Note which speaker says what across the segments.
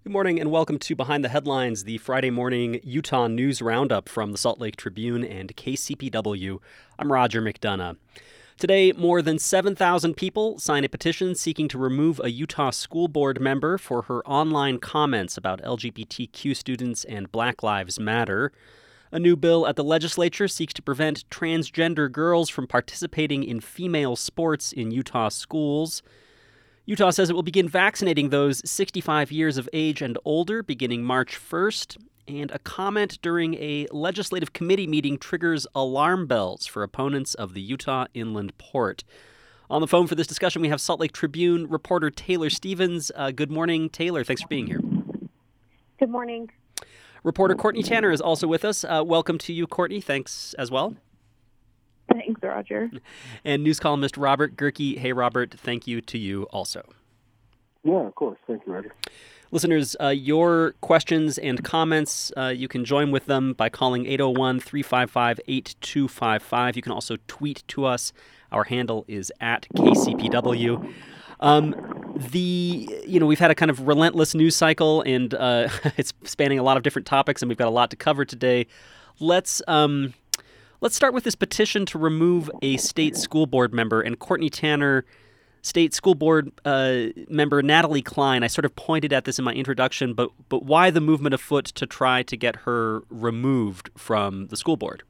Speaker 1: Good morning and welcome to Behind the Headlines, the Friday morning Utah news roundup from the Salt Lake Tribune and KCPW. I'm Roger McDonough. Today, more than 7,000 people sign a petition seeking to remove a Utah school board member for her online comments about LGBTQ students and Black Lives Matter. A new bill at the legislature seeks to prevent transgender girls from participating in female sports in Utah schools. Utah says it will begin vaccinating those 65 years of age and older beginning March 1st. And a comment during a legislative committee meeting triggers alarm bells for opponents of the Utah Inland Port. On the phone for this discussion, we have Salt Lake Tribune reporter Taylor Stevens. Good morning, Taylor. Thanks for being here.
Speaker 2: Good morning.
Speaker 1: Reporter Courtney Tanner is also with us. Welcome to you, Courtney. Thanks as well.
Speaker 2: Thanks, Roger.
Speaker 1: And news columnist Robert Gehrke. Hey, Robert, thank you to you also.
Speaker 3: Yeah, of course. Thank you, Roger.
Speaker 1: Listeners, your questions and comments, you can join with them by calling 801-355-8255. You can also tweet to us. Our handle is at KCPW. We've had a kind of relentless news cycle, and it's spanning a lot of different topics, and we've got a lot to cover today. Let's start with this petition to remove a state school board member. And Courtney Tanner, state school board member Natalie Cline, I sort of pointed at this in my introduction, but why the movement afoot to try to get her removed from the school board?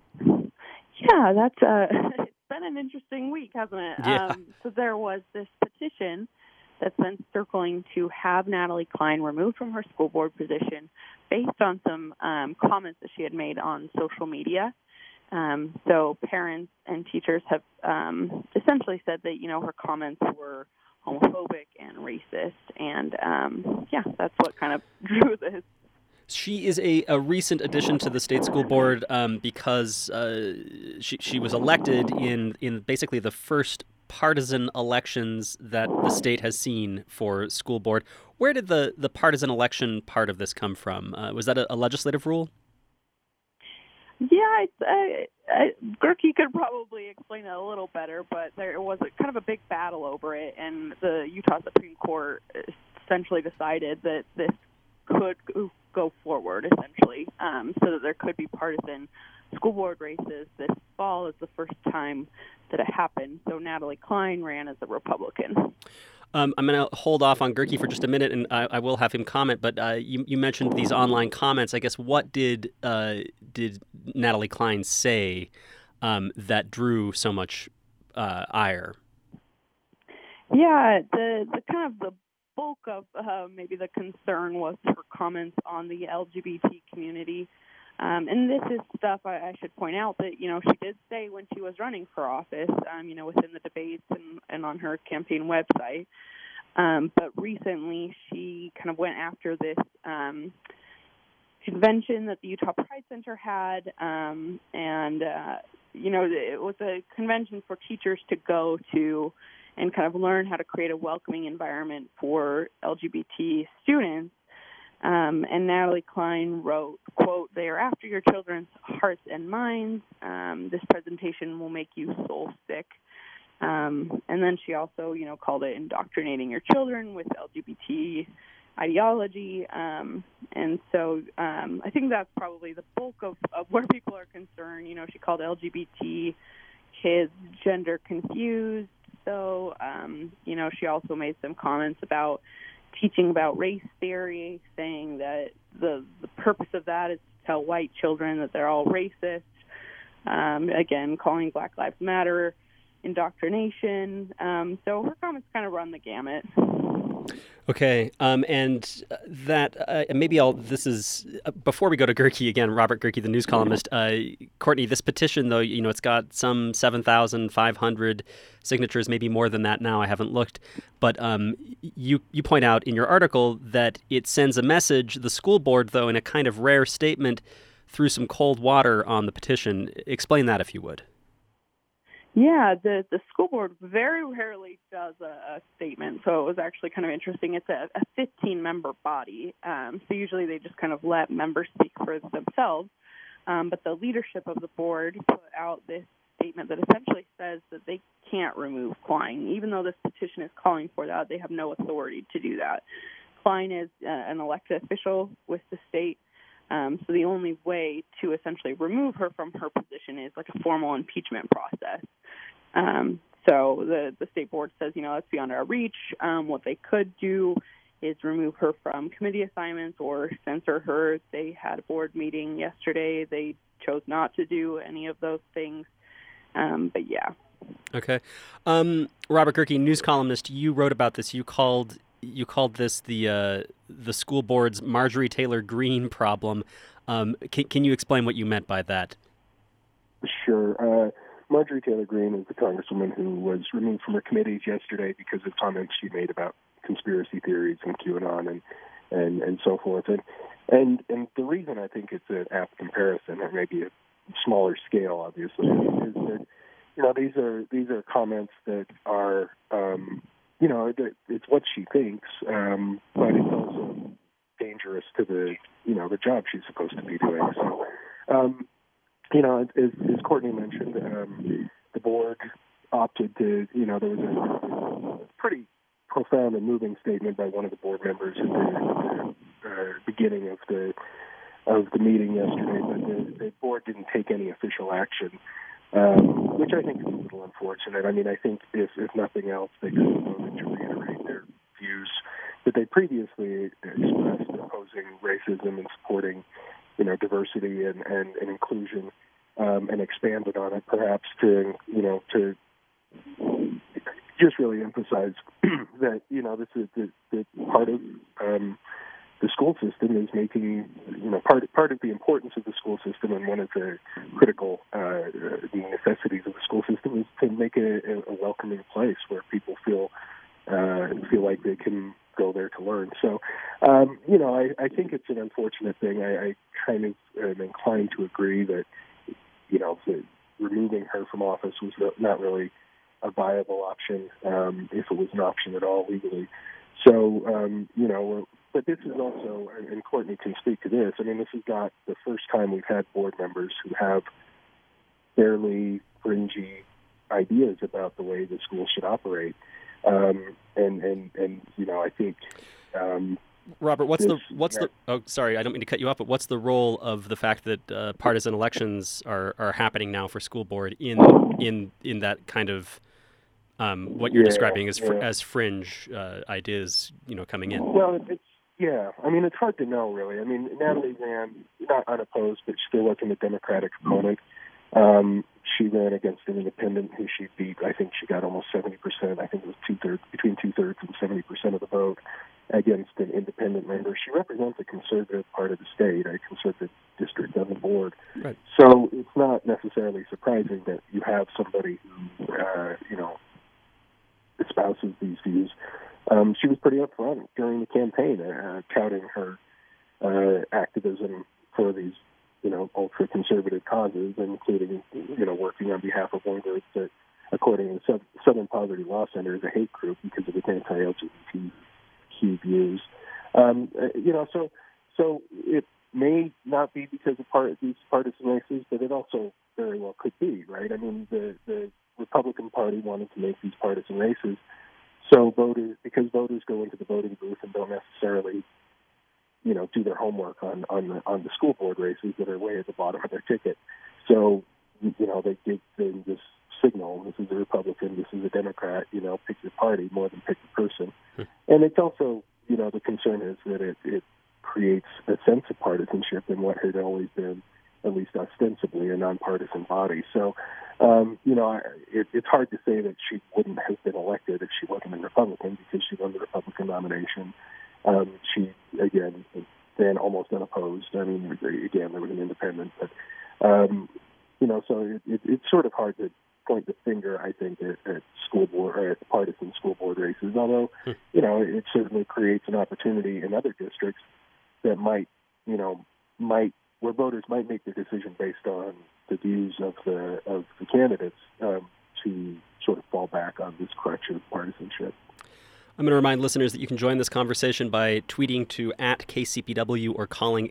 Speaker 2: Yeah, that's it's been an interesting week, hasn't it?
Speaker 1: Yeah.
Speaker 2: So there was this petition that's been circling to have Natalie Cline removed from her school board position based on some comments that she had made on social media. So parents and teachers have essentially said that, her comments were homophobic and racist. And, that's what kind of drew this.
Speaker 1: She is a recent addition to the state school board because she was elected in basically the first partisan elections that the state has seen for school board. Where did the partisan election part of this come from? Was that a legislative rule?
Speaker 2: Yeah, Gehrke could probably explain it a little better, but there was kind of a big battle over it, and the Utah Supreme Court essentially decided that this could go forward, essentially, so that there could be partisan school board races this fall is the first time that it happened. So Natalie Cline ran as a Republican.
Speaker 1: I'm going to hold off on Gehrke for just a minute, and I will have him comment. But you mentioned these online comments. I guess what did Natalie Cline say that drew so much ire?
Speaker 2: Yeah, the kind of the bulk of maybe the concern was her comments on the LGBT community. And this is stuff I should point out that, she did say when she was running for office, within the debates and on her campaign website. But recently she kind of went after this convention that the Utah Pride Center had. It was a convention for teachers to go to and kind of learn how to create a welcoming environment for LGBT students. And Natalie Cline wrote, quote, "They are after your children's hearts and minds. This presentation will make you soul sick." And then she also, called it indoctrinating your children with LGBT ideology. And so I think that's probably the bulk of where people are concerned. She called LGBT kids gender confused. So, she also made some comments about teaching about race theory, saying that the purpose of that is to tell white children that they're all racist. Again, calling Black Lives Matter indoctrination. So her comments kind of run the gamut.
Speaker 1: Okay, and that maybe this is before we go to Gehrke again, Robert Gehrke, the news columnist. Courtney, this petition, though, it's got some 7,500 signatures, maybe more than that now. I haven't looked, but you point out in your article that it sends a message. The school board, though, in a kind of rare statement, threw some cold water on the petition. Explain that, if you would.
Speaker 2: Yeah, the school board very rarely does a statement, so it was actually kind of interesting. It's a 15-member body, so usually they just kind of let members speak for themselves, but the leadership of the board put out this statement that essentially says that they can't remove Cline. Even though this petition is calling for that, they have no authority to do that. Klein is an elected official with the state. So the only way to essentially remove her from her position is like a formal impeachment process. So the state board says, that's beyond our reach. What they could do is remove her from committee assignments or censor her. They had a board meeting yesterday. They chose not to do any of those things. But yeah.
Speaker 1: Okay. Robert Gehrke, news columnist, you wrote about this. You called this the school board's Marjorie Taylor Greene problem. Can you explain what you meant by that?
Speaker 3: Sure. Marjorie Taylor Greene is the congresswoman who was removed from her committees yesterday because of comments she made about conspiracy theories and QAnon and so forth. And the reason I think it's an apt comparison, or maybe a smaller scale, obviously, is that these are comments that are it's what she thinks, but it's also dangerous to the job she's supposed to be doing. So, as Courtney mentioned, the board opted to, there was a pretty profound and moving statement by one of the board members at the beginning of the meeting yesterday, but the board didn't take any official action, which I think is a little unfortunate. I mean, I think if nothing else, they could have voted to reiterate their views that they previously expressed, opposing racism and supporting, diversity and inclusion, and expanded on it, perhaps to just really emphasize that this is the part of the school system is making part of the importance of the school system, and one of the critical the necessities of the school system is to make it a welcoming place where people feel like they can go there to learn. So, I think it's an unfortunate thing. I kind of am inclined to agree that that removing her from office was not really a viable option, if it was an option at all legally. So, but this is also, and Courtney can speak to this, I mean, this is not the first time we've had board members who have fairly fringy ideas about the way the school should operate. I think...
Speaker 1: Robert, sorry, I don't mean to cut you off, but what's the role of the fact that partisan elections are happening now for school board in that kind of what you're describing as fringe ideas, coming in?
Speaker 3: Well, it's hard to know, really. I mean, Natalie ran not unopposed, but she still wasn't a Democratic opponent. She ran against an independent who she beat. I think she got almost 70%. I think it was between 2/3 and 70% of the vote against an independent member. She represents a conservative part of the state, a conservative district on the board.
Speaker 1: Right.
Speaker 3: So it's not necessarily surprising that you have somebody who, espouses these views. She was pretty upfront during the campaign, touting her activism for these, ultra-conservative causes, including, working on behalf of one group that, according to the Southern Poverty Law Center, is a hate group because of its anti-LGBT views. So it may not be because of these partisan races, but it also very well could be, right? I mean, the Republican Party wanted to make these partisan races so because voters go into the voting booth and don't necessarily, do their homework on the school board races that are way at the bottom of their ticket. So, they give them this signal: this is a Republican, this is a Democrat. Pick your party more than pick the person. And it's also, the concern is that it creates a sense of partisanship in what had always been, at least ostensibly, a nonpartisan body. So, it's hard to say that she wouldn't have been elected if she wasn't a Republican, because she won the Republican nomination. She, again, ran almost unopposed. I mean, again, there was an independent. But, so it's sort of hard to point the finger, I think, at school board or at partisan school board races, although, it certainly creates an opportunity in other districts that where voters might make their decision based on the views of the candidates, to sort of fall back on this crutch of partisanship.
Speaker 1: I'm going to remind listeners that you can join this conversation by tweeting to @KCPW or calling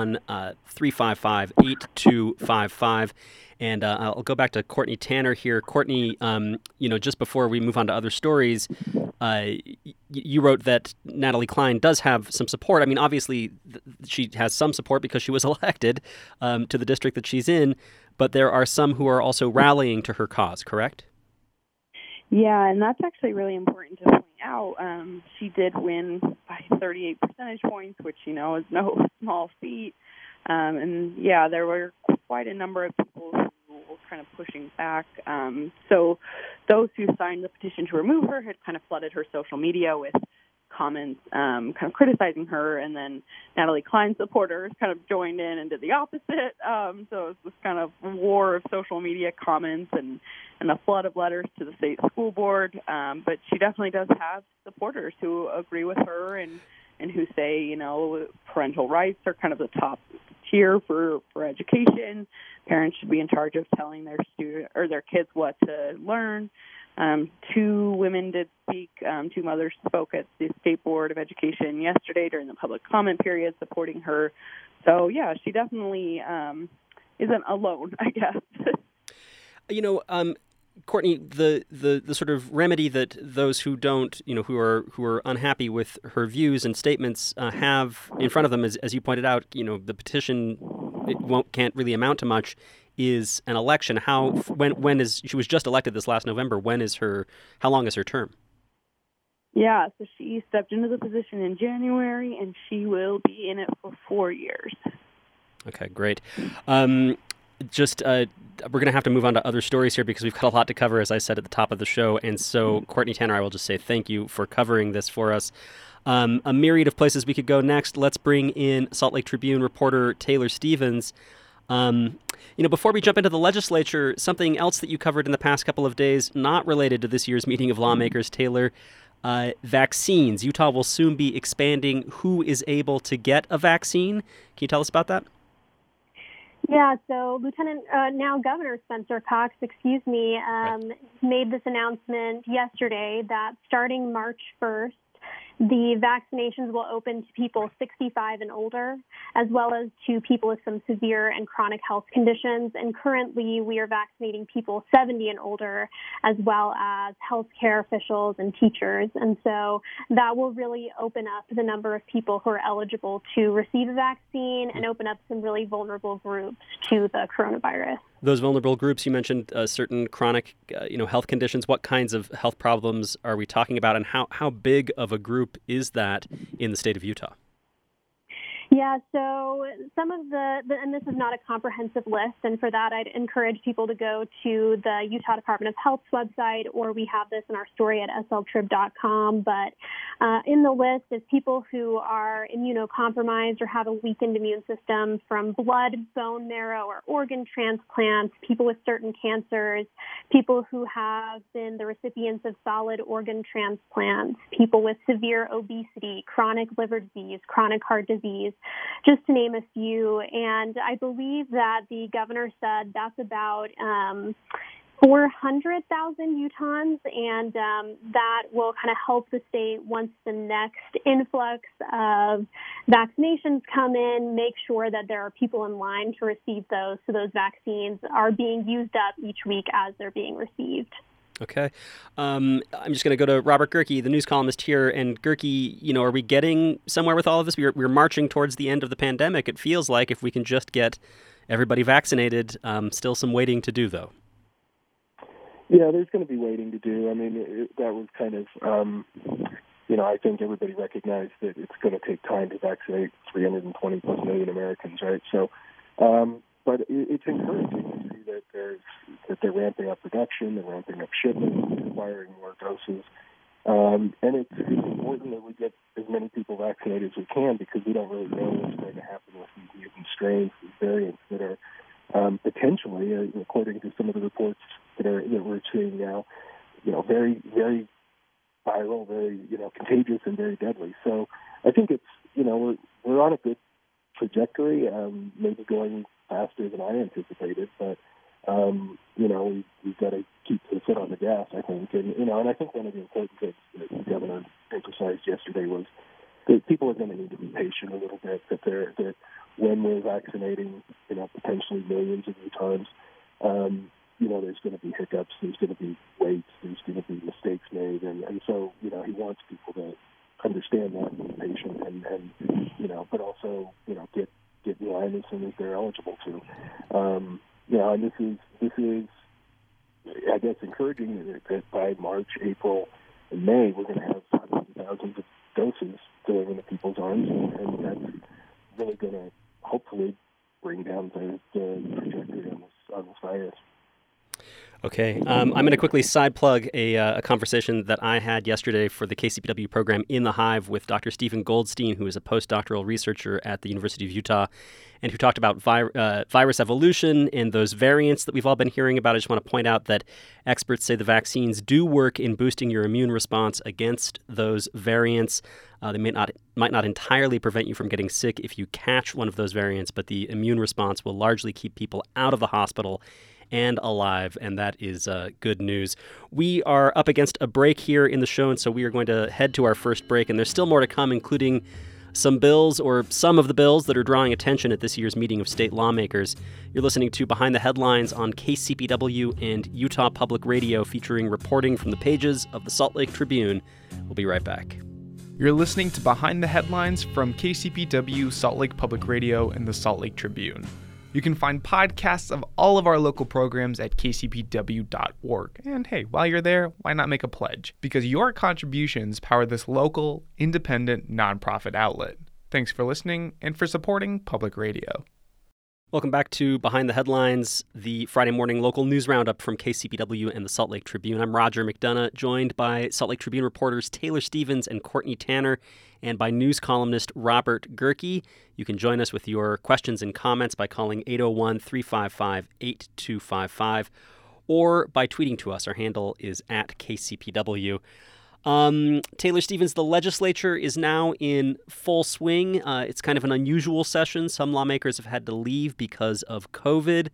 Speaker 1: 801-355-8255. And I'll go back to Courtney Tanner here. Courtney, just before we move on to other stories, you wrote that Natalie Cline does have some support. I mean, obviously, she has some support because she was elected to the district that she's in, but there are some who are also rallying to her cause, correct?
Speaker 2: Yeah, and that's actually really important to point out. She did win by 38 percentage points, which, is no small feat. And, yeah, there were quite a number of people who were kind of pushing back. So those who signed the petition to remove her had kind of flooded her social media with comments kind of criticizing her, and then Natalie Cline supporters kind of joined in and did the opposite. So it was this kind of war of social media comments and a flood of letters to the state school board. But she definitely does have supporters who agree with her and who say, parental rights are kind of the top tier for education. Parents should be in charge of telling their their kids what to learn. Two women did speak. Two mothers spoke at the State Board of Education yesterday during the public comment period supporting her. So, yeah, she definitely isn't alone, I guess.
Speaker 1: Courtney, the sort of remedy that those who don't, who are unhappy with her views and statements have in front of them, as you pointed out, the petition can't really amount to much, is an election. When is she was just elected this last November? How long is her term?
Speaker 2: Yeah, so she stepped into the position in January, and she will be in it for 4 years.
Speaker 1: Okay, great. We're going to have to move on to other stories here because we've got a lot to cover, as I said at the top of the show. And so, Courtney Tanner, I will just say thank you for covering this for us. A myriad of places we could go next. Let's bring in Salt Lake Tribune reporter Taylor Stevens. Before we jump into the legislature, something else that you covered in the past couple of days, not related to this year's meeting of lawmakers, Taylor, vaccines. Utah will soon be expanding who is able to get a vaccine. Can you tell us about that?
Speaker 4: Yeah, so now Governor Spencer Cox, made this announcement yesterday that starting March 1st, the vaccinations will open to people 65 and older, as well as to people with some severe and chronic health conditions. And currently, we are vaccinating people 70 and older, as well as healthcare officials and teachers. And so that will really open up the number of people who are eligible to receive a vaccine and open up some really vulnerable groups to the coronavirus.
Speaker 1: Those vulnerable groups, you mentioned certain chronic, health conditions. What kinds of health problems are we talking about, and how big of a group is that in the state of Utah?
Speaker 4: Yeah, so some of and this is not a comprehensive list, and for that I'd encourage people to go to the Utah Department of Health's website, or we have this in our story at sltrib.com. But in the list is people who are immunocompromised or have a weakened immune system from blood, bone marrow, or organ transplants, people with certain cancers, people who have been the recipients of solid organ transplants, people with severe obesity, chronic liver disease, chronic heart disease, just to name a few. And I believe that the governor said that's about 400,000 Utahns, and that will kind of help the state once the next influx of vaccinations come in, make sure that there are people in line to receive those, so those vaccines are being used up each week as they're being received.
Speaker 1: Okay. I'm just going to go to Robert Gehrke, the news columnist here. And Gehrke, are we getting somewhere with all of this? We're marching towards the end of the pandemic. It feels like if we can just get everybody vaccinated, still some waiting to do, though.
Speaker 3: Yeah, there's going to be waiting to do. I mean, that was kind of, I think everybody recognized that it's going to take time to vaccinate 320 plus million Americans, right? So, but it's encouraging to see that they're ramping up production, they're ramping up shipments, acquiring more doses. And it's important that we get as many people vaccinated as we can, because we don't really know what's going to happen with these mutant strains, these variants that are potentially, according to some of the reports that we're seeing now, very, very viral, very, contagious and very deadly. So I think it's, we're on a good trajectory, maybe going faster than I anticipated, but we've got to keep the foot on the gas, I think. And I think one of the important things that the governor need to be patient a little bit, that when we're vaccinating, potentially millions of new times, there's going to be hiccups, there's going to be waits, there's going to be mistakes made, and so, he wants people to understand that and be patient and but also, get in line as soon as they're eligible to. And this is, I guess, encouraging that by March, April, and May, we're going to have hundreds of thousands of doses going into people's arms, and that's really going to hopefully bring down the trajectory on this virus.
Speaker 1: Okay, I'm going to quickly side plug a conversation that I had yesterday for the KCPW program In the Hive with Dr. Stephen Goldstein, who is a postdoctoral researcher at the University of Utah, and who talked about virus evolution and those variants that we've all been hearing about. I just want to point out that experts say the vaccines do work in boosting your immune response against those variants. They might not entirely prevent you from getting sick if you catch one of those variants, but the immune response will largely keep people out of the hospital and alive, and that is good news. We are up against a break here in the show, and so we are going to head to our first break, and there's still more to come, including some bills, or some of the bills, that are drawing attention at this year's meeting of state lawmakers. You're listening to Behind the Headlines on KCPW and Utah Public Radio, featuring reporting from the pages of the Salt Lake Tribune. We'll be right back.
Speaker 5: You're listening to Behind the Headlines from KCPW, Salt Lake Public Radio, and the Salt Lake Tribune. You can find podcasts of all of our local programs at kcpw.org. And hey, while you're there, why not make a pledge? Because your contributions power this local, independent, nonprofit outlet. Thanks for listening and for supporting public radio.
Speaker 1: Welcome back to Behind the Headlines, the Friday morning local news roundup from KCPW and the Salt Lake Tribune. I'm Roger McDonough, joined by Salt Lake Tribune reporters Taylor Stevens and Courtney Tanner, and by news columnist Robert Gerke. You can join us with your questions and comments by calling 801-355-8255 or by tweeting to us. Our handle is @KCPW. Taylor Stevens, the legislature is now in full swing. It's kind of an unusual session. Some lawmakers have had to leave because of COVID.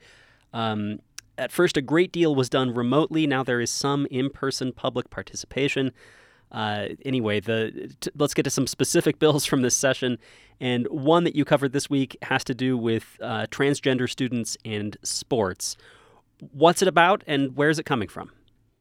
Speaker 1: At first, a great deal was done remotely. Now there is some in-person public participation. Anyway, let's get to some specific bills from this session. And one that you covered this week has to do with transgender students and sports. What's it about, and where is it coming from?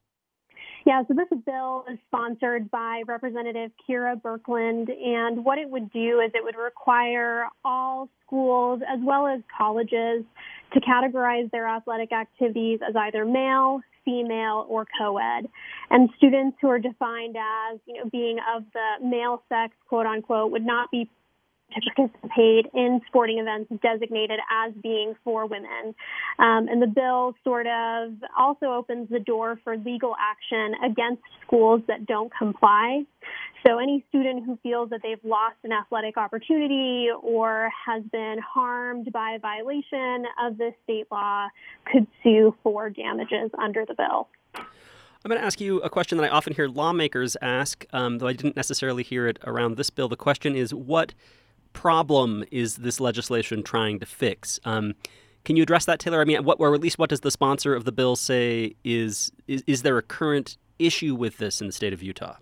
Speaker 4: Yeah, so this bill is sponsored by Representative Kira Birkeland, and what it would do is it would require all schools as well as colleges to categorize their athletic activities as either male, female, or co-ed. And students who are defined as, being of the male sex, quote unquote, would not be to participate in sporting events designated as being for women. And the bill sort of also opens the door for legal action against schools that don't comply. So any student who feels that they've lost an athletic opportunity or has been harmed by a violation of this state law could sue for damages under the bill.
Speaker 1: I'm going to ask you a question that I often hear lawmakers ask, though I didn't necessarily hear it around this bill. The question is, what problem is this legislation trying to fix? Can you address that, Taylor? I mean, or at least what does the sponsor of the bill say is there a current issue with this in the state of Utah?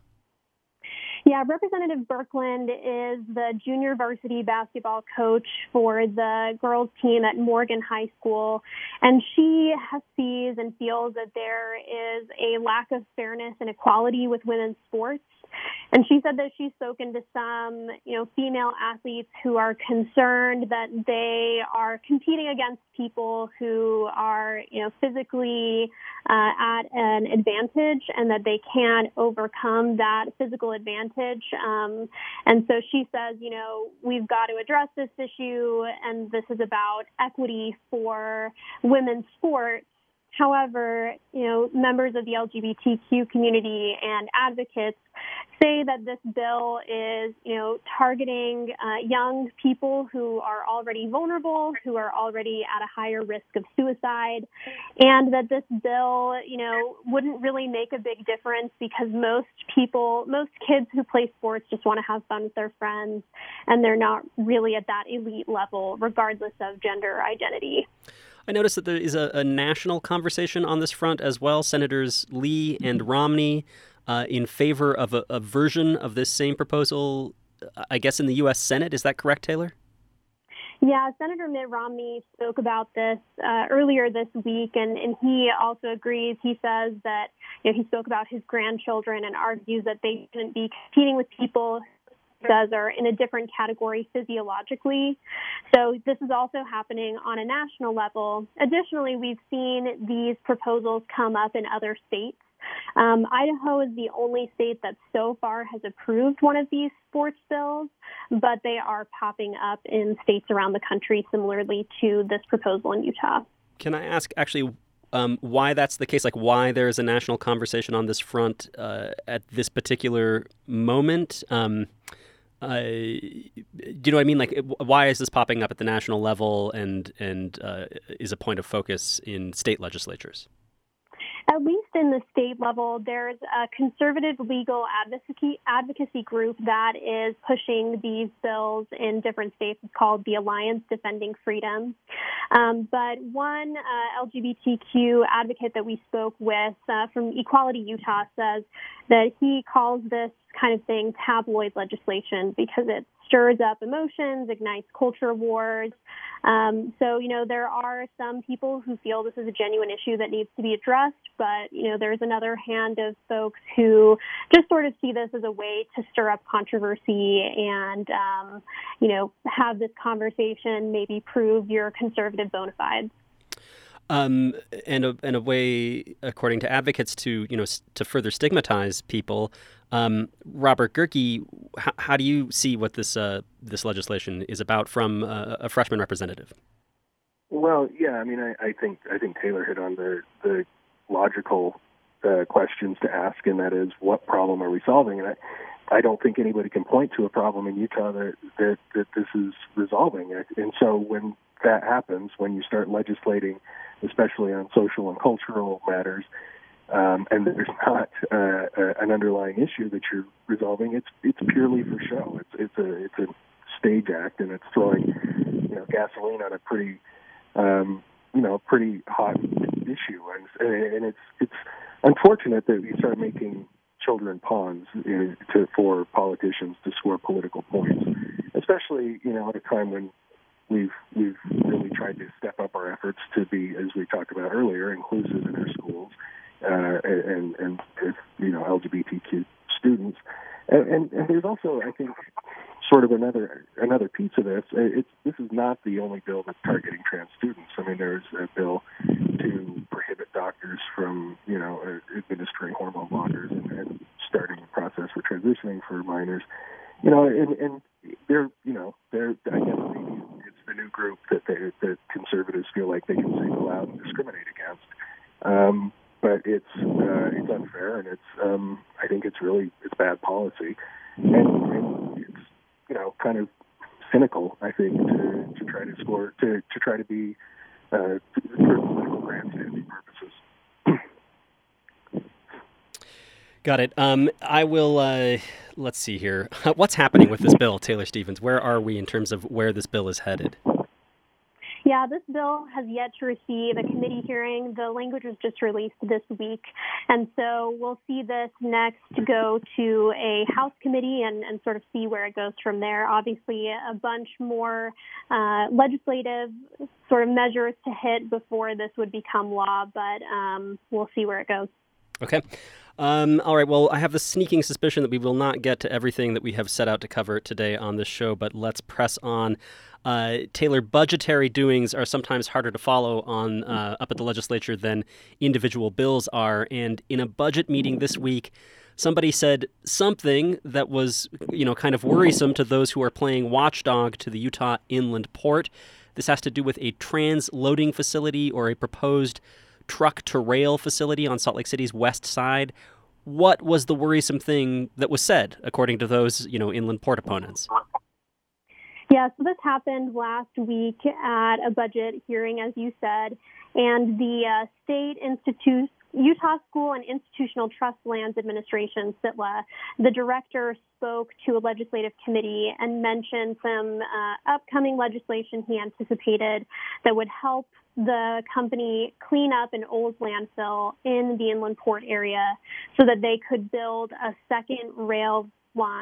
Speaker 4: Yeah, Representative Birkeland is the junior varsity basketball coach for the girls team at Morgan High School, and she sees and feels that there is a lack of fairness and equality with women's sports. And she said that she's spoken to some, female athletes who are concerned that they are competing against people who are, physically at an advantage, and that they can't overcome that physical advantage. And so she says, we've got to address this issue, and this is about equity for women's sports. However, members of the LGBTQ community and advocates say that this bill is, targeting young people who are already vulnerable, who are already at a higher risk of suicide, and that this bill, wouldn't really make a big difference because most kids who play sports just want to have fun with their friends, and they're not really at that elite level, regardless of gender identity.
Speaker 1: I noticed that there is a national conversation on this front as well. Senators Lee and Romney in favor of a version of this same proposal I guess, in the U.S. Senate. Is that correct, Taylor?
Speaker 4: Yeah, Senator Mitt Romney spoke about this earlier this week, and he also agrees. He says that he spoke about his grandchildren and argues that they shouldn't be competing with people he says are in a different category physiologically. So this is also happening on a national level. Additionally, we've seen these proposals come up in other states. Idaho is the only state that so far has approved one of these sports bills, but they are popping up in states around the country similarly to this proposal in Utah.
Speaker 1: Can I ask actually why that's the case, like why there's a national conversation on this front at this particular moment? Do you know what I mean? Like, why is this popping up at the national level and is a point of focus in state legislatures?
Speaker 4: At least in the state level, there's a conservative legal advocacy group that is pushing these bills in different states. It's called the Alliance Defending Freedom. But one LGBTQ advocate that we spoke with from Equality Utah says that he calls this kind of thing tabloid legislation because it stirs up emotions, ignites culture wars. So, there are some people who feel this is a genuine issue that needs to be addressed, but, there's another hand of folks who just sort of see this as a way to stir up controversy and, have this conversation, maybe prove your conservative bona fides.
Speaker 1: And a way, according to advocates, to to further stigmatize people. Robert Gehrke, how do you see what this legislation is about from a freshman representative?
Speaker 3: Well, yeah, I mean, I think Taylor hit on the logical questions to ask, and that is, what problem are we solving? And I don't think anybody can point to a problem in Utah that this is resolving. And so when that happens, when you start legislating, especially on social and cultural matters, and there's not an underlying issue that you're resolving, it's purely for show. It's a stage act, and it's throwing gasoline on a pretty hot issue, and it's unfortunate that we start making children pawns for politicians to score political points, especially at a time when we've really tried to step up our efforts to be, as we talked about earlier, inclusive in our schools and LGBTQ students. And there's also, I think, sort of another piece of this. This is not the only bill that's targeting trans students. I mean, there's a bill to prohibit doctors from, administering hormone blockers and starting the process for transitioning for minors. And they're I guess maybe it's the new group that conservatives feel like they can single out and discriminate against. But it's unfair, and I think it's bad policy, and it's kind of cynical, I think, to try to score to try to be for political grandstanding purposes.
Speaker 1: Got it. I will. Let's see here. What's happening with this bill, Taylor Stevens? Where are we in terms of where this bill is headed?
Speaker 4: Yeah, this bill has yet to receive a committee hearing. The language was just released this week. And so we'll see this next go to a House committee and sort of see where it goes from there. Obviously, a bunch more legislative sort of measures to hit before this would become law, but we'll see where it goes.
Speaker 1: Okay. All right. Well, I have the sneaking suspicion that we will not get to everything that we have set out to cover today on this show, but let's press on. Taylor, budgetary doings are sometimes harder to follow on up at the legislature than individual bills are. And in a budget meeting this week, somebody said something that was, kind of worrisome to those who are playing watchdog to the Utah Inland Port. This has to do with a transloading facility or a proposed truck-to-rail facility on Salt Lake City's west side. What was the worrisome thing that was said, according to those, inland port opponents?
Speaker 4: Yeah, so this happened last week at a budget hearing, as you said, and the Utah School and Institutional Trust Lands Administration, SITLA, the director spoke to a legislative committee and mentioned some upcoming legislation he anticipated that would help the company clean up an old landfill in the inland port area so that they could build a second rail line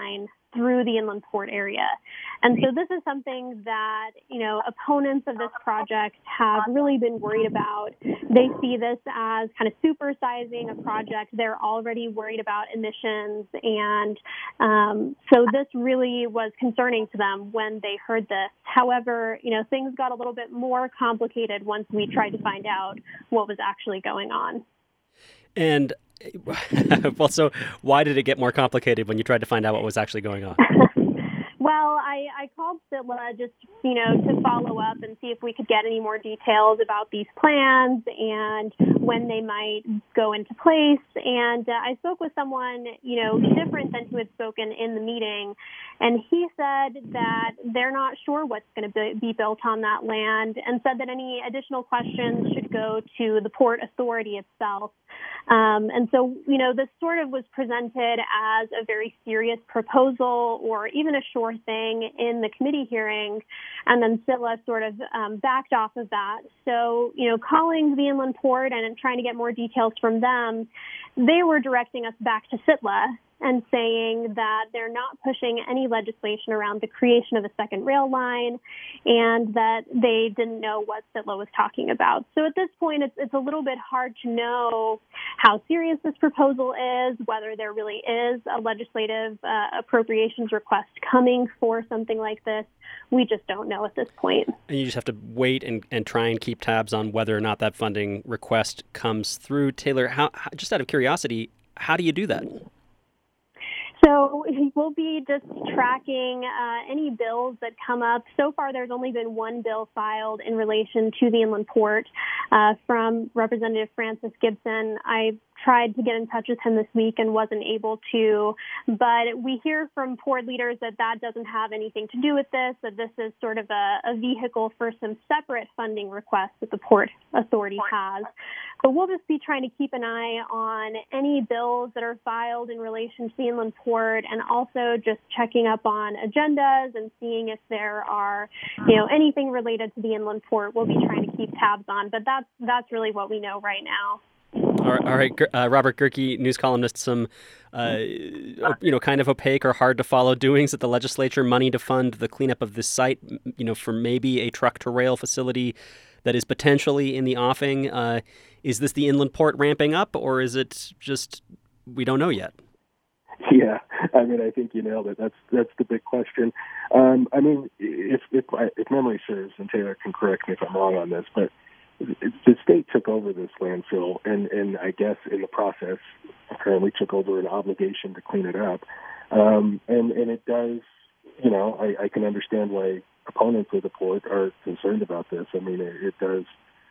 Speaker 4: through the Inland Port area. And so this is something that, opponents of this project have really been worried about. They see this as kind of supersizing a project. They're already worried about emissions. And so this really was concerning to them when they heard this. However, things got a little bit more complicated once we tried to find out what was actually going on.
Speaker 1: And well, so why did it get more complicated when you tried to find out what was actually going on?
Speaker 4: Well, I called SITLA just, to follow up and see if we could get any more details about these plans and when they might go into place. And I spoke with someone, different than who had spoken in the meeting. And he said that they're not sure what's going to be built on that land and said that any additional questions should go to the Port Authority itself. And so, this sort of was presented as a very serious proposal or even a sure thing in the committee hearing. And then SITLA sort of backed off of that. So, calling the Inland Port and trying to get more details from them, they were directing us back to SITLA and saying that they're not pushing any legislation around the creation of a second rail line and that they didn't know what SITLA was talking about. So at this point, it's a little bit hard to know how serious this proposal is, whether there really is a legislative appropriations request coming for something like this. We just don't know at this point.
Speaker 1: And you just have to wait and try and keep tabs on whether or not that funding request comes through. Taylor, how just out of curiosity, how do you do that?
Speaker 4: So we'll be just tracking any bills that come up. So far, there's only been one bill filed in relation to the Inland Port from Representative Francis Gibson. I tried to get in touch with him this week and wasn't able to, but we hear from port leaders that doesn't have anything to do with this, that this is sort of a vehicle for some separate funding requests that the Port Authority has. But we'll just be trying to keep an eye on any bills that are filed in relation to the Inland Port and also just checking up on agendas and seeing if there are, anything related to the Inland Port we'll be trying to keep tabs on. But that's really what we know right now.
Speaker 1: All right, Robert Gehrke, news columnist, some, kind of opaque or hard to follow doings at the legislature, money to fund the cleanup of this site, for maybe a truck to rail facility that is potentially in the offing. Is this the Inland Port ramping up, or is it just we don't know yet?
Speaker 3: Yeah, I think you nailed it. That's the big question. If memory serves, and Taylor can correct me if I'm wrong on this, but the state took over this landfill, and I guess in the process apparently took over an obligation to clean it up. And it does, I can understand why opponents of the port are concerned about this. It does,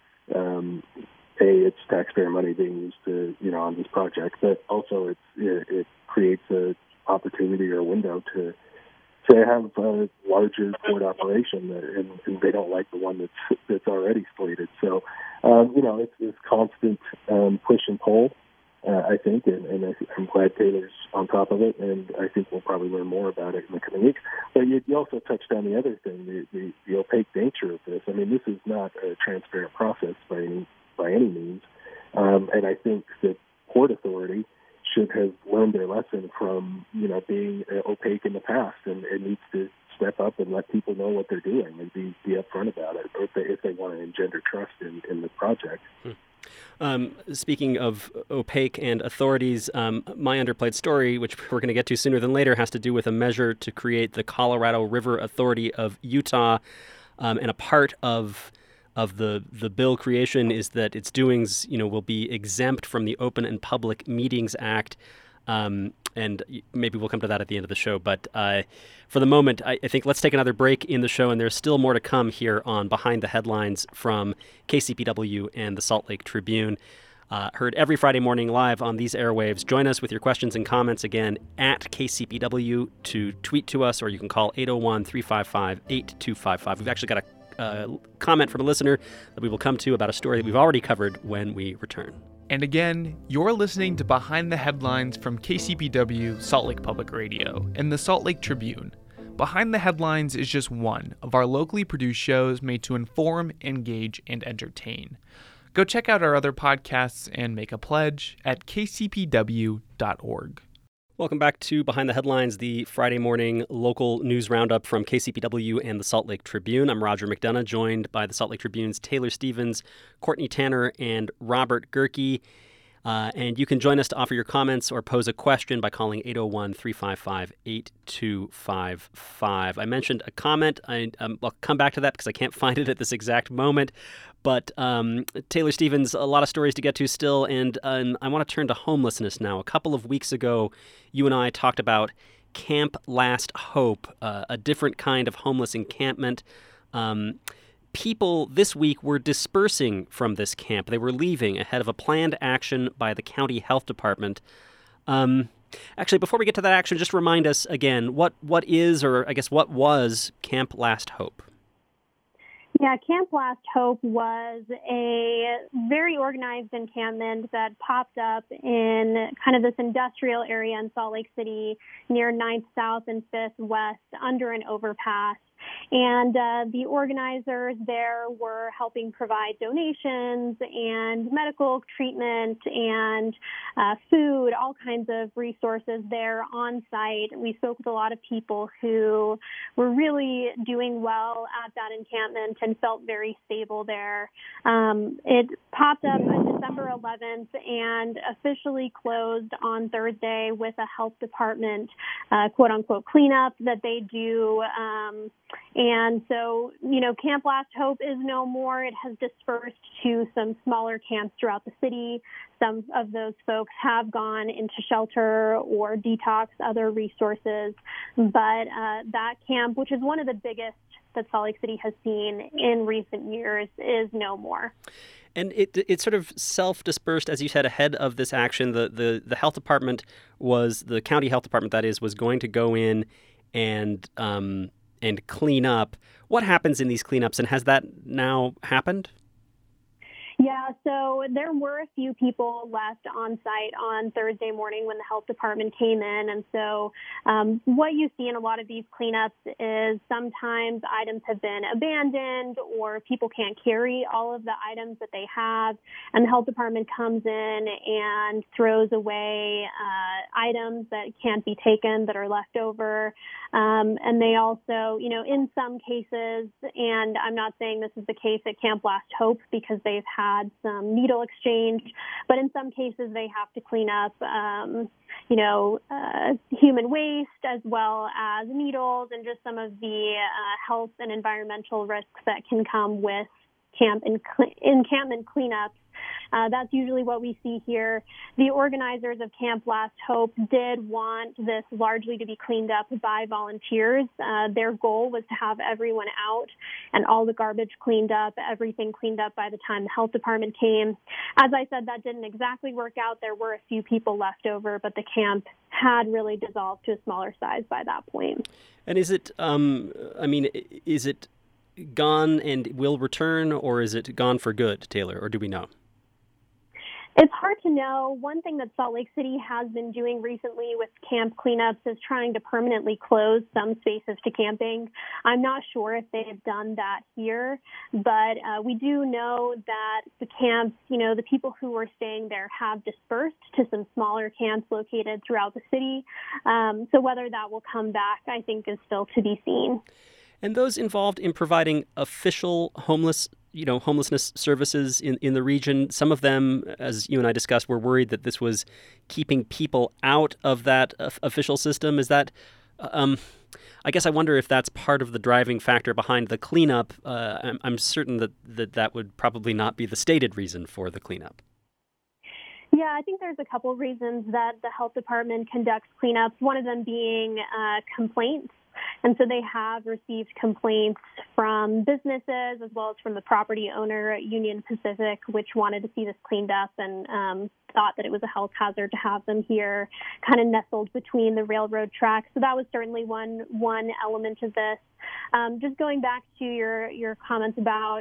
Speaker 3: it's taxpayer money being used to, on this project, but also it creates an opportunity or a window to have a larger port operation, and they don't like the one that's already slated. So, it's constant push and pull, I think, and I'm glad Taylor's on top of it, and I think we'll probably learn more about it in the coming weeks. But you also touched on the other thing, the opaque nature of this. This is not a transparent process by any means, and I think that Port Authority should have learned their lesson from, being opaque in the past and needs to step up and let people know what they're doing and be upfront about it, or if they want to engender trust in the project.
Speaker 1: Speaking of opaque and authorities, my underplayed story, which we're going to get to sooner than later, has to do with a measure to create the Colorado River Authority of Utah, and a part of the bill creation is that its doings, will be exempt from the Open and Public Meetings Act. And maybe we'll come to that at the end of the show. But for the moment, I think let's take another break in the show, and there's still more to come here on Behind the Headlines from KCPW and the Salt Lake Tribune. Heard every Friday morning live on these airwaves. Join us with your questions and comments again at KCPW to tweet to us, or you can call 801-355-8255. We've actually got a comment from a listener that we will come to about a story that we've already covered when we return.
Speaker 5: And again, you're listening to Behind the Headlines from KCPW Salt Lake Public Radio and the Salt Lake Tribune. Behind the Headlines is just one of our locally produced shows made to inform, engage, and entertain. Go check out our other podcasts and make a pledge at kcpw.org.
Speaker 1: Welcome back to Behind the Headlines, the Friday morning local news roundup from KCPW and the Salt Lake Tribune. I'm Roger McDonough, joined by the Salt Lake Tribune's Taylor Stevens, Courtney Tanner, and Robert Gerke. And you can join us to offer your comments or pose a question by calling 801-355-8255. I mentioned a comment. I'll come back to that because I can't find it at this exact moment. But Taylor Stevens, a lot of stories to get to still, and I want to turn to homelessness now. A couple of weeks ago, you and I talked about Camp Last Hope, a different kind of homeless encampment. People this week were dispersing from this camp. They were leaving ahead of a planned action by the county health department. Actually, before we get to that action, just remind us again, what is, or I guess what was Camp Last Hope?
Speaker 4: Yeah, Camp Last Hope was a very organized encampment that popped up in kind of this industrial area in Salt Lake City near 9th South and 5th West under an overpass. And the organizers there were helping provide donations and medical treatment and food, all kinds of resources there on site. We spoke with a lot of people who were really doing well at that encampment and felt very stable there. It popped up on December 11th and officially closed on Thursday with a health department quote-unquote cleanup that they do. And so, Camp Last Hope is no more. It has dispersed to some smaller camps throughout the city. Some of those folks have gone into shelter or detox, other resources. But that camp, which is one of the biggest that Salt Lake City has seen in recent years, is no more.
Speaker 1: And it sort of self-dispersed, as you said, ahead of this action. The health department the county health department, that is, was going to go in and clean up. What happens in these cleanups, and has that now happened?
Speaker 4: Yeah, so there were a few people left on site on Thursday morning when the health department came in. And so what you see in a lot of these cleanups is sometimes items have been abandoned or people can't carry all of the items that they have. And the health department comes in and throws away items that can't be taken that are left over. And they also, in some cases, and I'm not saying this is the case at Camp Last Hope because they've had some needle exchange, but in some cases they have to clean up, human waste as well as needles and just some of the health and environmental risks that can come with encampment cleanups. That's usually what we see here. The organizers of Camp Last Hope did want this largely to be cleaned up by volunteers. Their goal was to have everyone out and all the garbage cleaned up, everything cleaned up by the time the health department came. As I said, that didn't exactly work out. There were a few people left over, but the camp had really dissolved to a smaller size by that point.
Speaker 1: And is it, is it gone and will return, or is it gone for good, Taylor, or do we know?
Speaker 4: It's hard to know. One thing that Salt Lake City has been doing recently with camp cleanups is trying to permanently close some spaces to camping. I'm not sure if they have done that here, but we do know that the camps, the people who were staying there have dispersed to some smaller camps located throughout the city. So whether that will come back, I think, is still to be seen.
Speaker 1: And those involved in providing official homelessness services in the region, some of them, as you and I discussed, were worried that this was keeping people out of that official system. Is that, I guess I wonder if that's part of the driving factor behind the cleanup. I'm certain that would probably not be the stated reason for the cleanup.
Speaker 4: Yeah, I think there's a couple of reasons that the health department conducts cleanups, one of them being complaints. And so they have received complaints from businesses as well as from the property owner at Union Pacific, which wanted to see this cleaned up and thought that it was a health hazard to have them here kind of nestled between the railroad tracks. So that was certainly one element of this. Just going back to your comments about,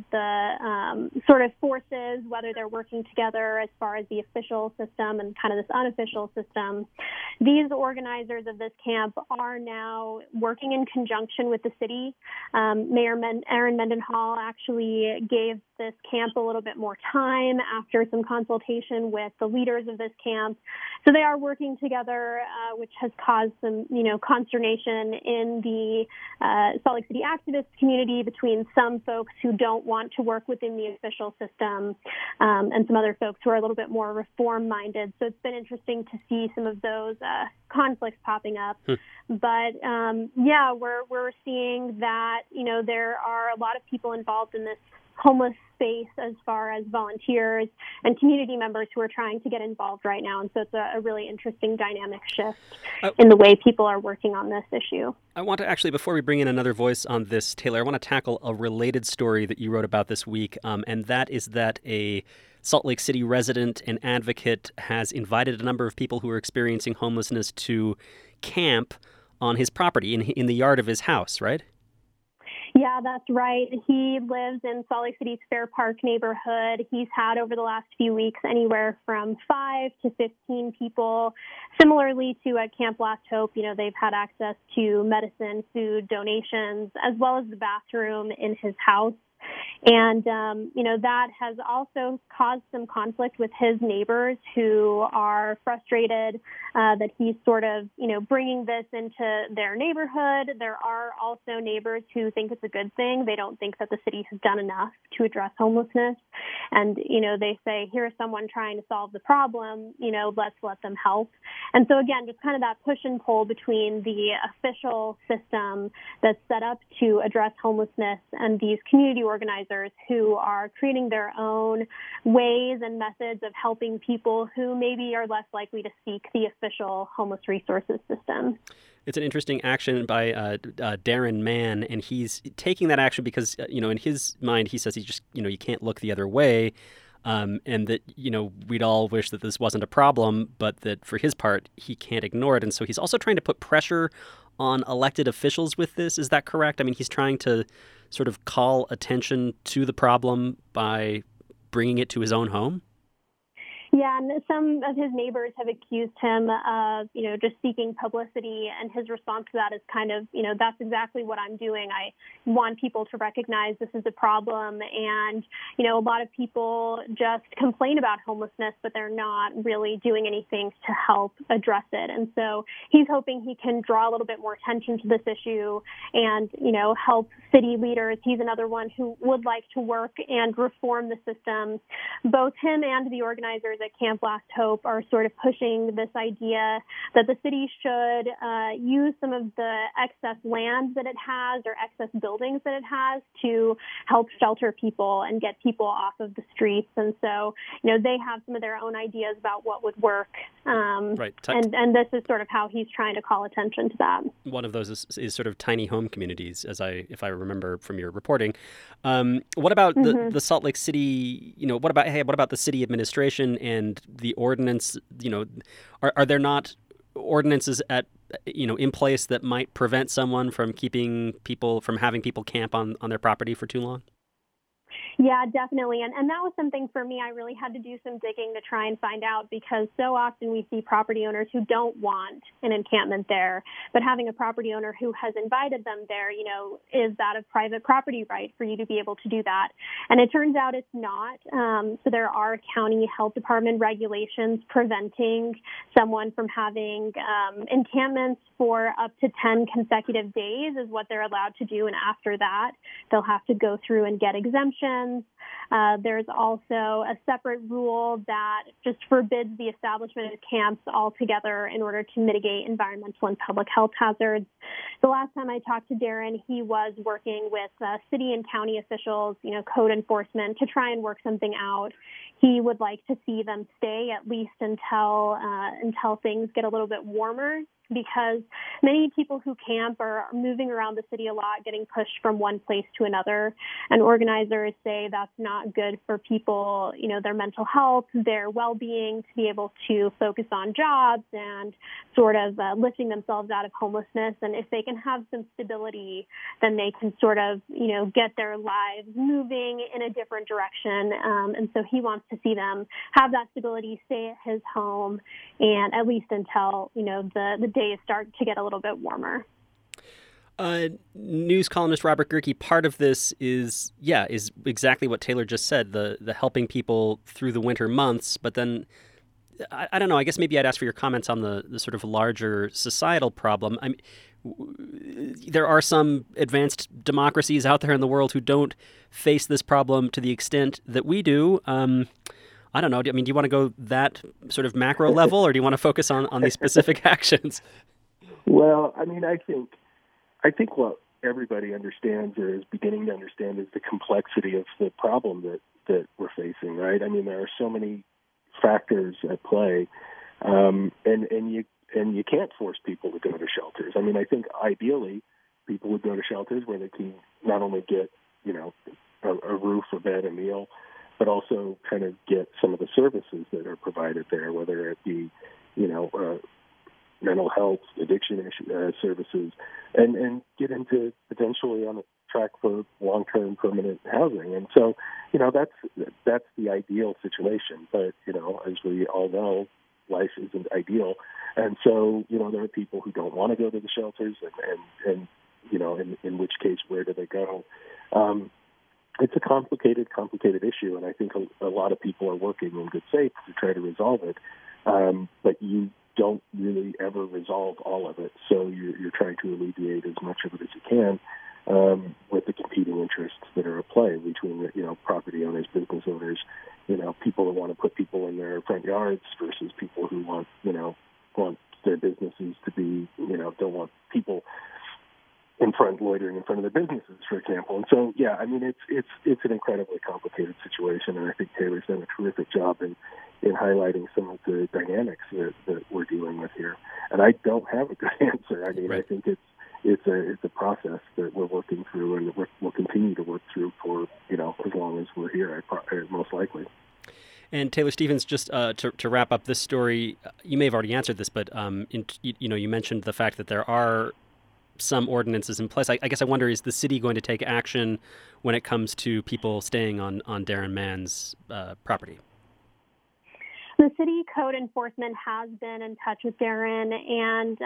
Speaker 4: the sort of forces, whether they're working together as far as the official system and kind of this unofficial system, these organizers of this camp are now working in conjunction with the city. Mayor Erin Mendenhall actually gave this camp a little bit more time after some consultation with the leaders of this camp. So they are working together, which has caused some, consternation in the Salt Lake City activist community between some folks who don't want to work within the official system and some other folks who are a little bit more reform-minded. So it's been interesting to see some of those conflicts popping up. But, we're seeing that, there are a lot of people involved in this homeless space as far as volunteers and community members who are trying to get involved right now. And so it's a really interesting dynamic shift in the way people are working on this issue.
Speaker 1: I want to actually, before we bring in another voice on this, Taylor, I want to tackle a related story that you wrote about this week, and that is that a Salt Lake City resident and advocate has invited a number of people who are experiencing homelessness to camp on his property in the yard of his house, right?
Speaker 4: Yeah, that's right. He lives in Salt Lake City's Fair Park neighborhood. He's had over the last few weeks anywhere from 5 to 15 people. Similarly to at Camp Last Hope, they've had access to medicine, food, donations, as well as the bathroom in his house. And, that has also caused some conflict with his neighbors who are frustrated that he's sort of, bringing this into their neighborhood. There are also neighbors who think it's a good thing. They don't think that the city has done enough to address homelessness. And, they say, here's someone trying to solve the problem, let's let them help. And so, again, just kind of that push and pull between the official system that's set up to address homelessness and these community organizers who are creating their own ways and methods of helping people who maybe are less likely to seek the official homeless resources system.
Speaker 1: It's an interesting action by Darren Mann, and he's taking that action because, in his mind, he says he just, you can't look the other way, and that, we'd all wish that this wasn't a problem, but that for his part, he can't ignore it. And so he's also trying to put pressure on elected officials with this. Is that correct? I mean, he's trying to sort of call attention to the problem by bringing it to his own home?
Speaker 4: Yeah, and some of his neighbors have accused him of, just seeking publicity, and his response to that is kind of, that's exactly what I'm doing. I want people to recognize this is a problem, and, a lot of people just complain about homelessness, but they're not really doing anything to help address it. And so he's hoping he can draw a little bit more attention to this issue and, help city leaders. He's another one who would like to work and reform the system. Both him and the organizers at Camp Last Hope are sort of pushing this idea that the city should use some of the excess land that it has or excess buildings that it has to help shelter people and get people off of the streets. And so, they have some of their own ideas about what would work.
Speaker 1: Right.
Speaker 4: And this is sort of how he's trying to call attention to that.
Speaker 1: One of those is sort of tiny home communities, if I remember from your reporting. What about the Salt Lake City? What about the city administration and the ordinance? Are there not ordinances in place that might prevent someone from having people camp on their property for too long?
Speaker 4: Yeah, definitely. And that was something for me. I really had to do some digging to try and find out, because so often we see property owners who don't want an encampment there, but having a property owner who has invited them there, is that a private property right for you to be able to do that? And it turns out it's not. So there are county health department regulations preventing someone from having encampments for up to 10 consecutive days is what they're allowed to do. And after that, they'll have to go through and get exemptions. There's also a separate rule that just forbids the establishment of camps altogether in order to mitigate environmental and public health hazards. The last time I talked to Darren, he was working with city and county officials, code enforcement, to try and work something out. He would like to see them stay at least until things get a little bit warmer, because many people who camp are moving around the city a lot, getting pushed from one place to another. And organizers say that's not not good for people, their mental health, their well-being, to be able to focus on jobs and sort of lifting themselves out of homelessness. And if they can have some stability, then they can sort of, get their lives moving in a different direction. And so he wants to see them have that stability, stay at his home, and at least until, the days start to get a little bit warmer.
Speaker 1: News columnist Robert Gehrke, part of this is exactly what Taylor just said, the helping people through the winter months. But then, I don't know, I guess maybe I'd ask for your comments on the sort of larger societal problem. There are some advanced democracies out there in the world who don't face this problem to the extent that we do. I don't know. Do you want to go that sort of macro level, or do you want to focus on these specific actions?
Speaker 3: Well, I think what everybody understands or is beginning to understand is the complexity of the problem that we're facing, right? There are so many factors at play, and you can't force people to go to shelters. I think ideally people would go to shelters where they can not only get, a roof, a bed, a meal, but also kind of get some of the services that are provided there, whether it be, mental health, addiction services, and get into potentially on a track for long-term permanent housing. And so, that's the ideal situation. But, as we all know, life isn't ideal. And so, there are people who don't want to go to the shelters and in which case, where do they go? It's a complicated issue, and I think a lot of people are working in good faith to try to resolve it. But you don't really ever resolve all of it. So you're trying to alleviate as much of it as you can with the competing interests that are at play between, property owners, business owners, people who want to put people in their front yards versus people who want their businesses to be, don't want people loitering in front of their businesses, for example. And so, it's an incredibly complicated situation, and I think Taylor's done a terrific job in highlighting some of the dynamics that we're dealing with here. And I don't have a good answer.
Speaker 1: Right.
Speaker 3: I think it's a process that we're working through, and we'll continue to work through for as long as we're here, most likely.
Speaker 1: And Taylor Stevens, just to wrap up this story, you may have already answered this, but you mentioned the fact that there are some ordinances in place. I guess I wonder, is the city going to take action when it comes to people staying on Darren Mann's property?
Speaker 4: The city code enforcement has been in touch with Darren, and,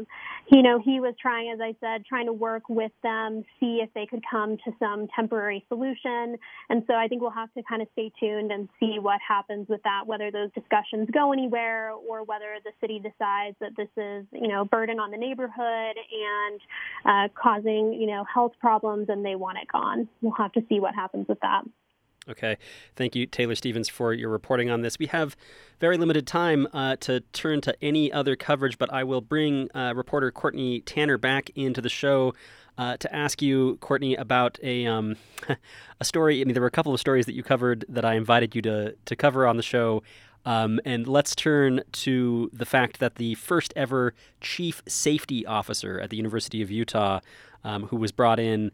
Speaker 4: he was trying to work with them, see if they could come to some temporary solution. And so I think we'll have to kind of stay tuned and see what happens with that, whether those discussions go anywhere or whether the city decides that this is, a burden on the neighborhood and causing, health problems, and they want it gone. We'll have to see what happens with that.
Speaker 1: Okay. Thank you, Taylor Stevens, for your reporting on this. We have very limited time to turn to any other coverage, but I will bring reporter Courtney Tanner back into the show to ask you, Courtney, about a story. There were a couple of stories that you covered that I invited you to cover on the show. And let's turn to the fact that the first ever chief safety officer at the University of Utah, who was brought in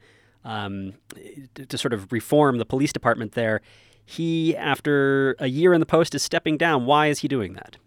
Speaker 1: to sort of reform the police department there, he, after a year in the post, is stepping down. Why is he doing that?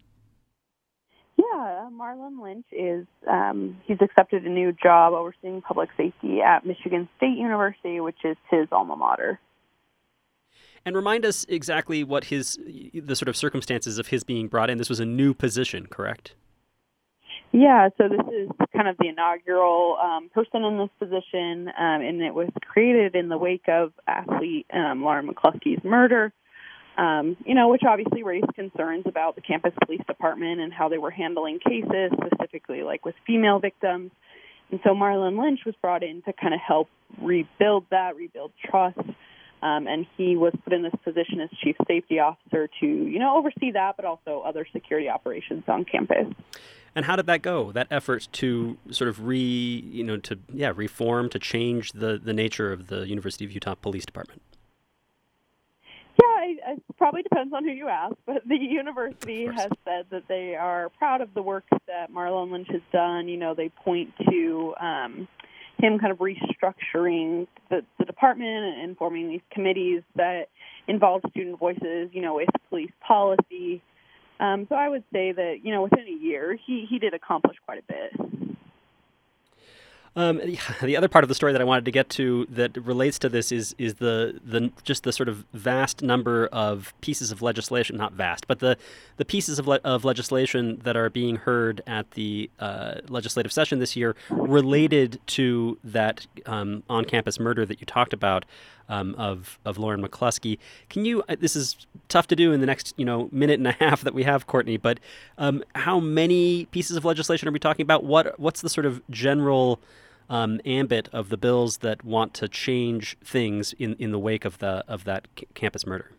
Speaker 2: Yeah, Marlon Lynch is, he's accepted a new job overseeing public safety at Michigan State University, which is his alma mater.
Speaker 1: And remind us exactly what the sort of circumstances of his being brought in. This was a new position, correct?
Speaker 2: Yeah, so this is kind of the inaugural person in this position, and it was created in the wake of athlete Lauren McCluskey's murder, which obviously raised concerns about the campus police department and how they were handling cases, specifically like with female victims. And so Marlon Lynch was brought in to kind of help rebuild trust. And he was put in this position as chief safety officer to, oversee that, but also other security operations on campus.
Speaker 1: And how did that go? That effort to sort of reform, to change the nature of the University of Utah Police Department?
Speaker 2: Yeah, it probably depends on who you ask, but the university has said that they are proud of the work that Marlon Lynch has done. They point to him kind of restructuring the department and forming these committees that, involve student voices, with police policy. So I would say that, within a year, he did accomplish quite a bit.
Speaker 1: The other part of the story that I wanted to get to that relates to this is the just the sort of vast number of pieces of legislation, not vast, but the pieces of legislation that are being heard at the legislative session this year related to that on-campus murder that you talked about of Lauren McCluskey. Can you? This is tough to do in the next minute and a half that we have, Courtney. But how many pieces of legislation are we talking about? What's the sort of general ambit of the bills that want to change things in the wake of that campus murder?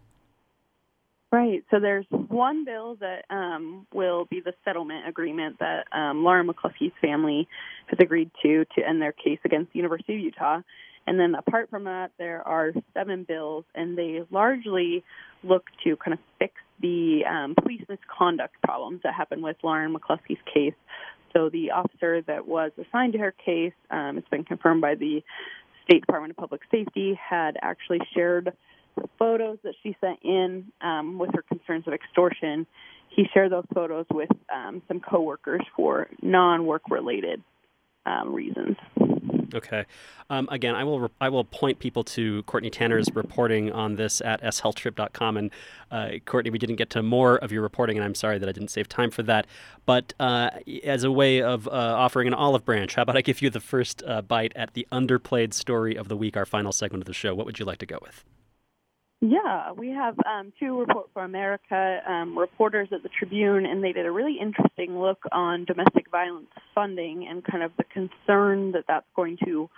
Speaker 2: Right. So there's one bill that will be the settlement agreement that Lauren McCluskey's family has agreed to end their case against the University of Utah. And then apart from that, there are 7 bills, and they largely look to kind of fix the police misconduct problems that happened with Lauren McCluskey's case. So the officer that was assigned to her case, it's been confirmed by the State Department of Public Safety, had actually shared the photos that she sent in with her concerns of extortion. He shared those photos with some coworkers for non-work-related reasons.
Speaker 1: Okay. Again, I will point people to Courtney Tanner's reporting on this at shealthtrip.com. And Courtney, we didn't get to more of your reporting, and I'm sorry that I didn't save time for that. But as a way of offering an olive branch, how about I give you the first bite at the underplayed story of the week, our final segment of the show? What would you like to go with?
Speaker 2: Yeah, we have 2 Report for America reporters at the Tribune, and they did a really interesting look on domestic violence funding and kind of the concern that that's going to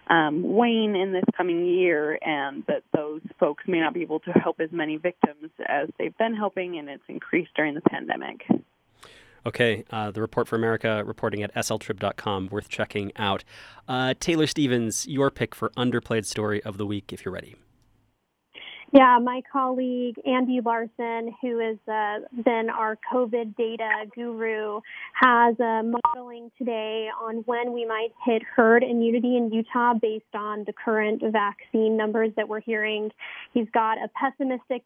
Speaker 2: wane in this coming year, and that those folks may not be able to help as many victims as they've been helping, and it's increased during the pandemic.
Speaker 1: Okay, the Report for America reporting at sltrib.com, worth checking out. Taylor Stevens, your pick for underplayed story of the week, if you're ready.
Speaker 4: Yeah, my colleague Andy Larson, who has been our COVID data guru, has modeling today on when we might hit herd immunity in Utah based on the current vaccine numbers that we're hearing. He's got a pessimistic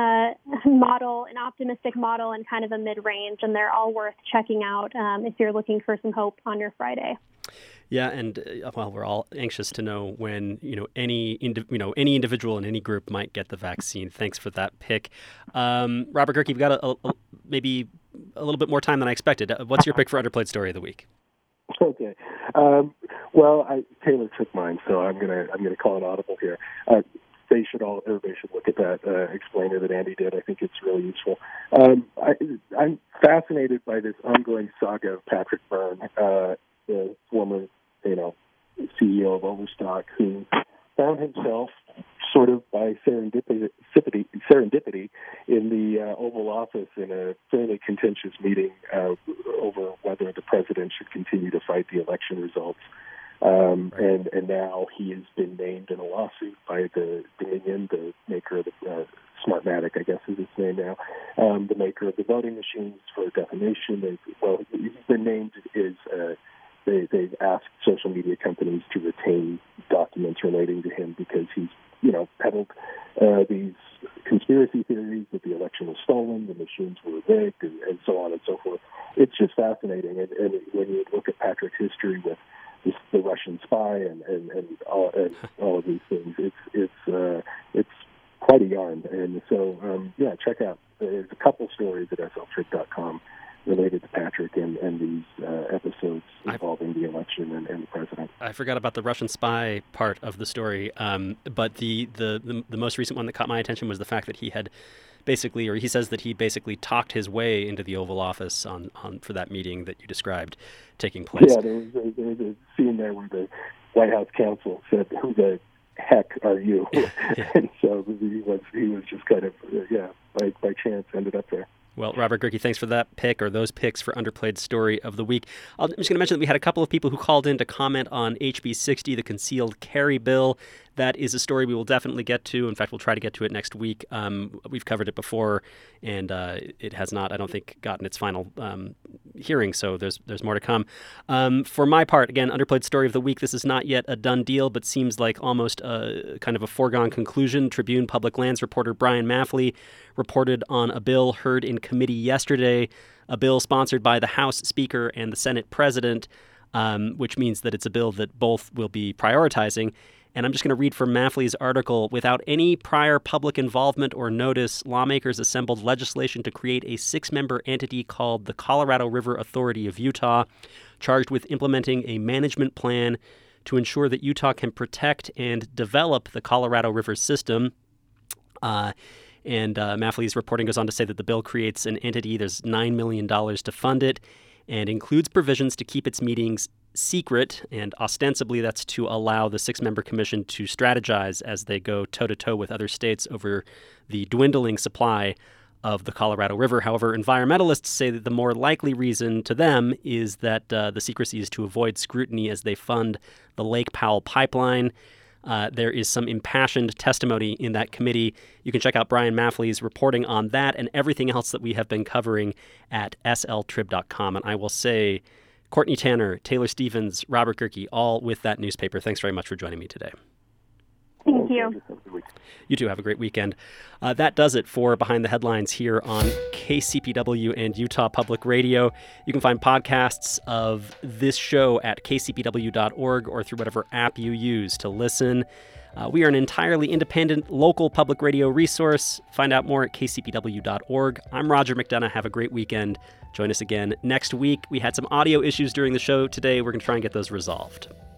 Speaker 4: model, an optimistic model, and kind of a mid-range, and they're all worth checking out if you're looking for some hope on your Friday.
Speaker 1: Yeah, and we're all anxious to know when any individual in any group might get the vaccine. Thanks for that pick, Robert Gehrke. We've got maybe a little bit more time than I expected. What's your pick for underplayed story of the week?
Speaker 3: Okay, Taylor took mine, so I'm gonna call an audible here. Everybody should look at that explainer that Andy did. I think it's really useful. I'm fascinated by this ongoing saga of Patrick Byrne, the former, CEO of Overstock, who found himself sort of by serendipity in the Oval Office in a fairly contentious meeting over whether the president should continue to fight the election results. And now he has been named in a lawsuit by the Dominion, the maker of the Smartmatic, I guess is its name now, the maker of the voting machines, for defamation. He's been named as they've asked social media companies to retain documents relating to him because he's, peddled these conspiracy theories that the election was stolen, the machines were rigged, and so on and so forth. It's just fascinating. And when you look at Patrick's history with the Russian spy and all of these things, it's quite a yarn. And so, check out. There's a couple stories at sltrip.com related to Patrick and these episodes involving the election and the president.
Speaker 1: I forgot about the Russian spy part of the story, but the most recent one that caught my attention was the fact that he had basically, or he says that he basically talked his way into the Oval Office on for that meeting that you described taking place.
Speaker 3: Yeah, there was a scene there where the White House counsel said, "Who the heck are you?" Yeah. And so he was just kind of by chance ended up there.
Speaker 1: Well, Robert Gehrke, thanks for that pick, or those picks for underplayed story of the week. I'm just going to mention that we had a couple of people who called in to comment on HB 60, the concealed carry bill That is a story we will definitely get to. In fact, we'll try to get to it next week. We've covered it before, and it has not, I don't think, gotten its final hearing, so there's more to come. For my part, again, Underplayed Story of the Week, this is not yet a done deal, but seems like almost kind of a foregone conclusion. Tribune Public Lands reporter Brian Maffley reported on a bill heard in committee yesterday, a bill sponsored by the House Speaker and the Senate President, which means that it's a bill that both will be prioritizing. And I'm just going to read from Maffley's article. Without any prior public involvement or notice, lawmakers assembled legislation to create a 6-member entity called the Colorado River Authority of Utah, charged with implementing a management plan to ensure that Utah can protect and develop the Colorado River system. And Maffley's reporting goes on to say that the bill creates an entity. There's $9 million to fund it and includes provisions to keep its meetings secret, and ostensibly that's to allow the 6-member commission to strategize as they go toe-to-toe with other states over the dwindling supply of the Colorado River. However, environmentalists say that the more likely reason to them is that the secrecy is to avoid scrutiny as they fund the Lake Powell pipeline. There is some impassioned testimony in that committee. You can check out Brian Maffley's reporting on that and everything else that we have been covering at sltrib.com. And I will say, Courtney Tanner, Taylor Stevens, Robert Gerke, all with that newspaper. Thanks very much for joining me today.
Speaker 4: Thank you.
Speaker 1: You too. Have a great weekend. That does it for Behind the Headlines here on KCPW and Utah Public Radio. You can find podcasts of this show at kcpw.org or through whatever app you use to listen. We are an entirely independent local public radio resource. Find out more at kcpw.org. I'm Roger McDonough. Have a great weekend. Join us again next week. We had some audio issues during the show today. We're going to try and get those resolved.